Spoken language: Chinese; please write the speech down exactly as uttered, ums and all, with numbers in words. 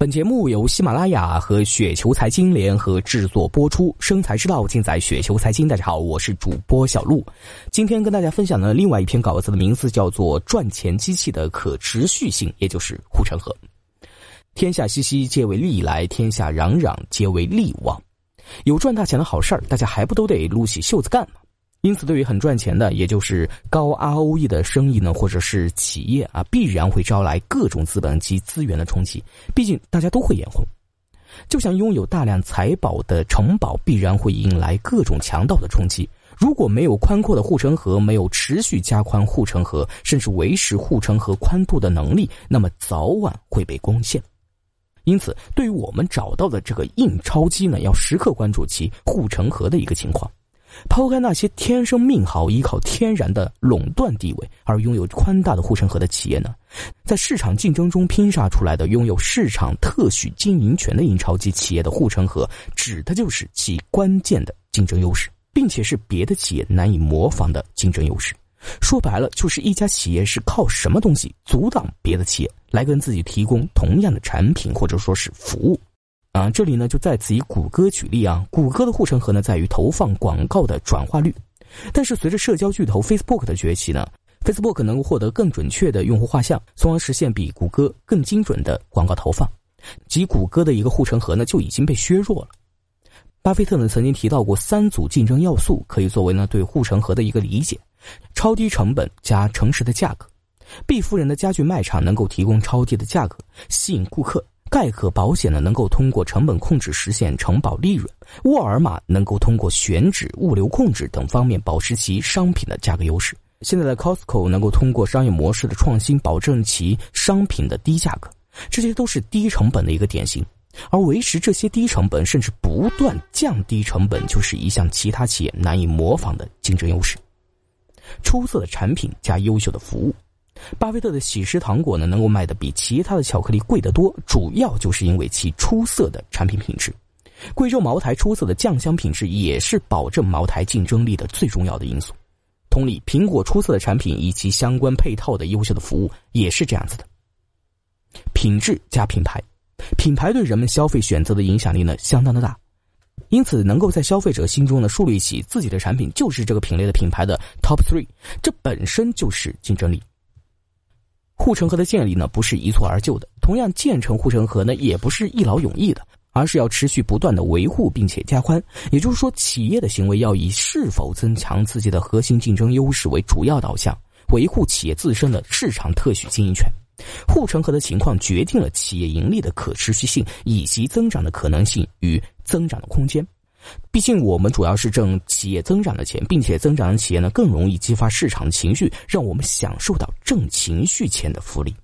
本节目由喜马拉雅和雪球财经联合制作播出，生财之道尽在雪球财经。大家好，我是主播小璐。今天跟大家分享的另外一篇稿子的名字叫做赚钱机器的可持续性，也就是护城河。天下熙熙皆为利来，天下攘攘皆为利往。有赚大钱的好事儿，大家还不都得撸起袖子干吗？因此对于很赚钱的，也就是高 R O E 的生意呢，或者是企业啊，必然会招来各种资本及资源的冲击，毕竟大家都会眼红。就像拥有大量财宝的城堡必然会引来各种强盗的冲击，如果没有宽阔的护城河，没有持续加宽护城河，甚至维持护城河宽度的能力，那么早晚会被攻陷。因此对于我们找到的这个印钞机呢，要时刻关注其护城河的一个情况。抛开那些天生命好依靠天然的垄断地位而拥有宽大的护城河的企业呢，在市场竞争中拼杀出来的拥有市场特许经营权的印钞机企业的护城河，指的就是其关键的竞争优势，并且是别的企业难以模仿的竞争优势。说白了，就是一家企业是靠什么东西阻挡别的企业来跟自己提供同样的产品或者说是服务。啊，这里呢就在此以谷歌举例啊，谷歌的护城河呢在于投放广告的转化率，但是随着社交巨头 Facebook 的崛起呢 ，Facebook 能够获得更准确的用户画像，从而实现比谷歌更精准的广告投放，即谷歌的一个护城河呢就已经被削弱了。巴菲特呢曾经提到过三组竞争要素，可以作为呢对护城河的一个理解：超低成本加诚实的价格。毕夫人的家具卖场能够提供超低的价格，吸引顾客。盖可保险呢能够通过成本控制实现承保利润，沃尔玛能够通过选址、物流控制等方面保持其商品的价格优势。现在的 Costco 能够通过商业模式的创新保证其商品的低价格，这些都是低成本的一个典型。而维持这些低成本甚至不断降低成本，就是一项其他企业难以模仿的竞争优势。出色的产品加优秀的服务。巴菲特的喜诗糖果呢，能够卖得比其他的巧克力贵得多，主要就是因为其出色的产品品质。贵州茅台出色的酱香品质也是保证茅台竞争力的最重要的因素。同理，苹果出色的产品以及相关配套的优秀的服务也是这样子的。品质加品牌，品牌对人们消费选择的影响力呢相当的大，因此能够在消费者心中呢树立起自己的产品就是这个品类的品牌的 top three， 这本身就是竞争力。护城河的建立呢不是一蹴而就的，同样建成护城河呢也不是一劳永逸的，而是要持续不断的维护并且加宽。也就是说，企业的行为要以是否增强自己的核心竞争优势为主要导向，维护企业自身的市场特许经营权。护城河的情况决定了企业盈利的可持续性以及增长的可能性与增长的空间。毕竟我们主要是挣企业增长的钱，并且增长的企业呢更容易激发市场的情绪，让我们享受到挣情绪钱的福利。